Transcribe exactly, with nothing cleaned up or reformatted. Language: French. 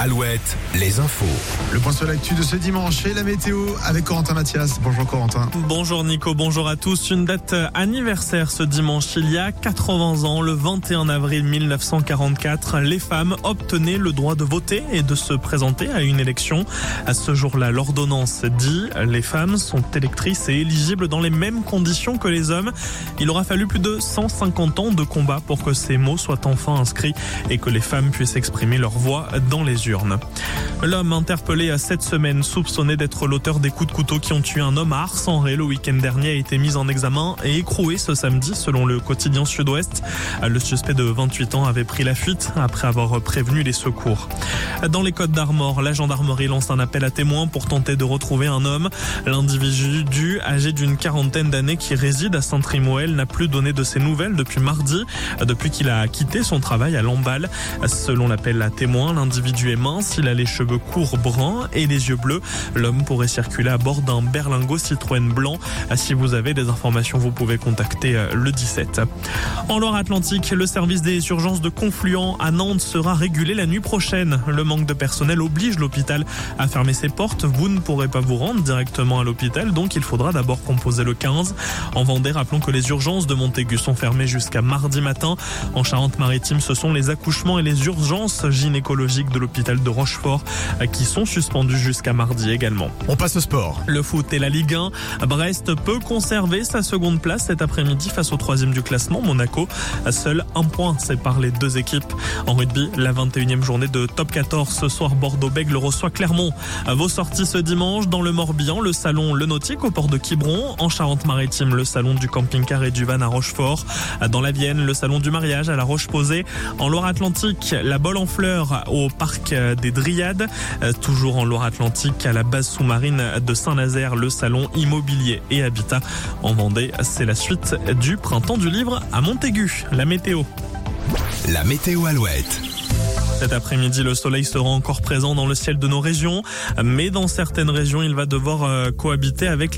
Alouette, les infos. Le point sur l'actu de ce dimanche et la météo avec Corentin Mathias. Bonjour Corentin. Bonjour Nico, bonjour à tous. Une date anniversaire ce dimanche. Il y a quatre-vingts ans, le vingt et un avril mille neuf cent quarante-quatre, les femmes obtenaient le droit de voter et de se présenter à une élection. À ce jour-là, l'ordonnance dit les femmes sont électrices et éligibles dans les mêmes conditions que les hommes. Il aura fallu plus de cent cinquante ans de combat pour que ces mots soient enfin inscrits et que les femmes puissent exprimer leur voix dans les urnes. L'homme interpellé à cette semaine, soupçonné d'être l'auteur des coups de couteau qui ont tué un homme à Ars-en-Ré le week-end dernier, a été mis en examen et écroué ce samedi selon le quotidien Sud-Ouest. Le suspect de vingt-huit ans avait pris la fuite après avoir prévenu les secours. Dans les Côtes d'Armor, la gendarmerie lance un appel à témoins pour tenter de retrouver un homme. L'individu âgé d'une quarantaine d'années qui réside à Saint-Trimoël n'a plus donné de ses nouvelles depuis mardi, depuis qu'il a quitté son travail à Lamballe. Selon l'appel à témoins, l'individu est mince, il a les cheveux courts bruns et les yeux bleus. L'homme pourrait circuler à bord d'un berlingot Citroën blanc. Si vous avez des informations, vous pouvez contacter le dix-sept. En Loire-Atlantique, le service des urgences de Confluent à Nantes sera régulé la nuit prochaine. Le manque de personnel oblige l'hôpital à fermer ses portes. Vous ne pourrez pas vous rendre directement à l'hôpital, donc il faudra d'abord composer le quinze. En Vendée, rappelons que les urgences de Montaigu sont fermées jusqu'à mardi matin. En Charente-Maritime, ce sont les accouchements et les urgences gynécologiques de l'hôpital de Rochefort qui sont suspendus jusqu'à mardi également. On passe au sport. Le foot et la Ligue un. Brest peut conserver sa seconde place cet après-midi face au troisième du classement, Monaco. Seul un point sépare les deux équipes. En rugby, la vingt et unième journée de top quatorze. Ce soir, Bordeaux-Bègles reçoit Clermont. Vos sorties ce dimanche dans le Morbihan, le salon Le Nautique au port de Quiberon. En Charente-Maritime, le salon du camping-car et du van à Rochefort. Dans la Vienne, le salon du mariage à la Roche-Posay. En Loire-Atlantique, la Bolle en fleurs au parc des Dryades. Toujours en Loire-Atlantique, à la base sous-marine de Saint-Nazaire, le salon immobilier et habitat. En Vendée, c'est la suite du printemps du livre à Montaigu. La météo. La météo Alouette. Cet après-midi, le soleil sera encore présent dans le ciel de nos régions, mais dans certaines régions, il va devoir cohabiter avec